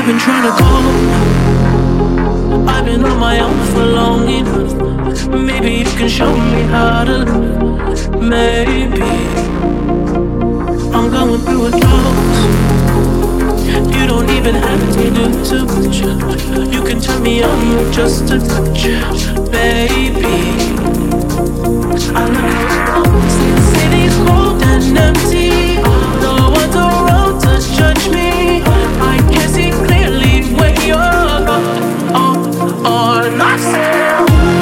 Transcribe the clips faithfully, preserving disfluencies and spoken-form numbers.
been trying to go. I've been on my own for long enough. Maybe you can show me how to love. Maybe I'm going through a drought. You don't even have to do too much. You can turn me on with just a touch, baby. I love the city's cold and empty. No one's around to judge me. I can see clearly when you're gone. Oh, oh, not so.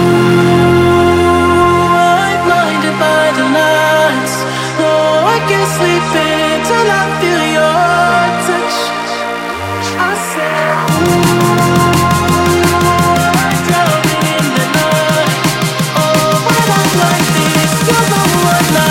I'm blinded by the lights. No, I can't sleep until I feel your touch. I said, I'm drowning in the night. Oh, when I'm like this, you're the one I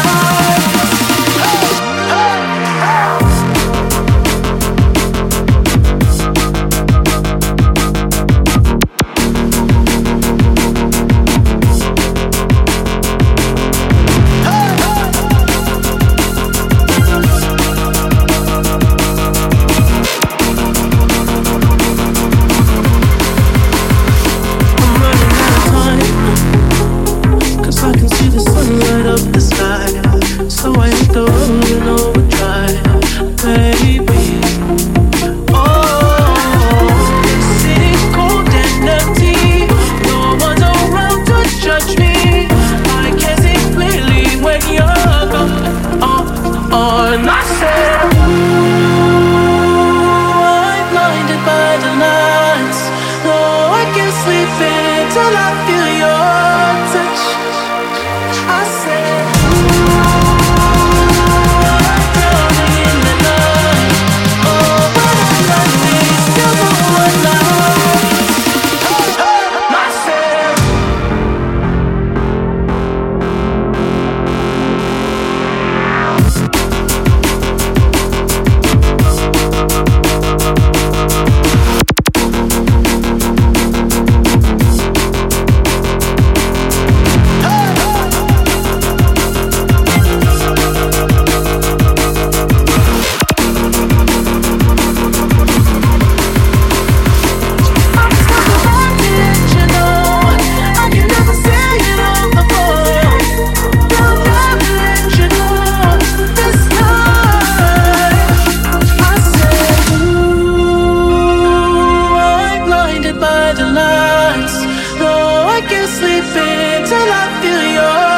sleep until I feel your